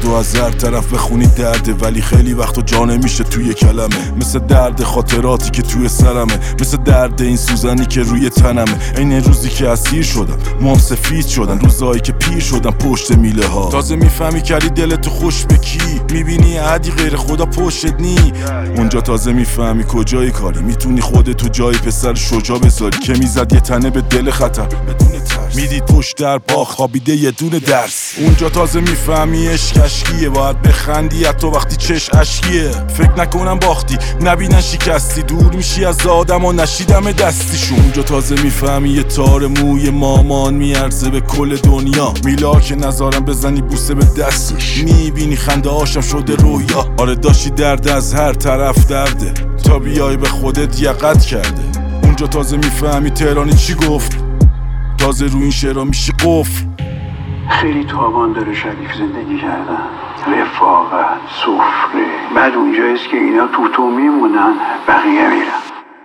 درد و از هر طرف بخونی درده، ولی خیلی وقتا جا نمیشه توی کلمه. مثل درد خاطراتی که توی سرمه، مثل درد این سوزنی که روی تنمه. این روزی که اسیر شدم، موام سفید شدن، روزایی که پیر شدم پشت میله ها. تازه میفهمی کردی دلتو خوش به کی، میبینی عادی غیر خدا پشتت نی. اونجا تازه میفهمی کجای کاری، میتونی خودتو جای پسر شجاع بذاری که میزد یه تنه به دل خطر بدون ترس. میدید پشت در باغ خوابیده یه دونه درس. اونجا تازه میفهمی عشق اشکیه، باید بخندی حتی وقتی چشم اشکیه. فکر نکنم باختی، نبینن شکستی، دور میشی از آدم و نشیدم دستیشون. اونجا تازه میفهمی یه تار موی مامان میارزه به کل دنیا. میلا که نظارم بزنی بوسه به دستش، میبینی خنده هاشم شده رویا. آره داشتی درد از هر طرف درده، تا بیای به خودت یقت کرده. اونجا تازه میفهمی تهرانی چی گفت، تازه رو این شعرها میشی قفل. خیلی تاوان داره شریف زندگی کردن، رفاقت، سفره. بعد اونجاییست که اینا تو میمونن، بقیه میرن.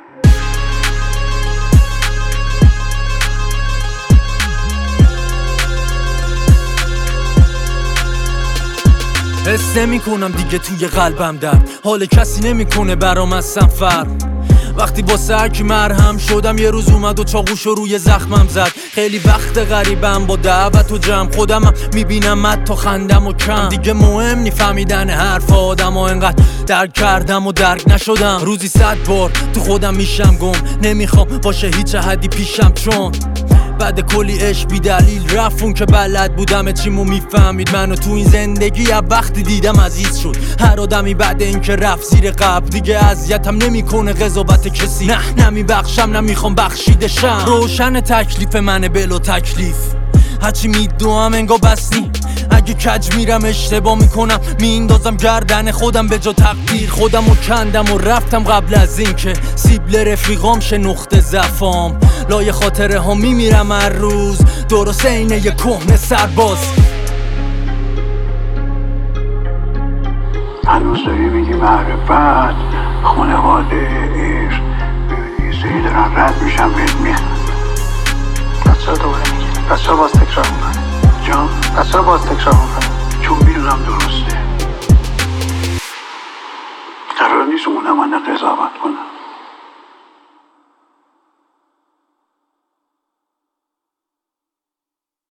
حس نمی کنم دیگه توی قلبم درد، حال کسی نمیکنه برام اصلا فرق. وقتی با سرکی مرهم شدم، یه روز اومد و چاقوشو روی زخمم زد. خیلی وقت غریبم با دعوت و جمع، خودمم میبینم حتی خندم و کم. دیگه مهم نی فهمیدن حرف آدم و انقدر درک کردم و درک نشدم. روزی 100 بار تو خودم میشم گم، نمیخوام باشه هیچ حدی پیشم، چون بعد کلی عشق بی دلیل رفت. اون که بلد بودم چیمو میفهمید منو تو این زندگی از وقتی دیدم عزیز شد. هر آدمی بعد این که رفت زیر قبر، دیگه اذیتم نمیکنه قضاوت کسی. نه نمیبخشم، نمیخوام بخشیدشم. روشن تکلیف منه بلا تکلیف، هرچی میدوام انگار بس نی. اگه کج میرم اشتباه میکنم، میندازم گردن خودم به جا تقدیر. خودمو کندم و رفتم قبل از این که سیبل رفیقام شه نقطه ضعفام. لای خاطره ها میمیرم هر روز، درست اینه یه کهنه سرباز. هنوز داری میگی معرفت، خانواده، عشق. یه سری دارن رد میشن بهت میخند. پس چرا دوباره میگی؟ پس چرا باز تکرار میکنی؟ جان؟ پس چرا باز تکرار میکنی؟ چون میدونم درسته. قرار نیست اونم من قضاوت کنم.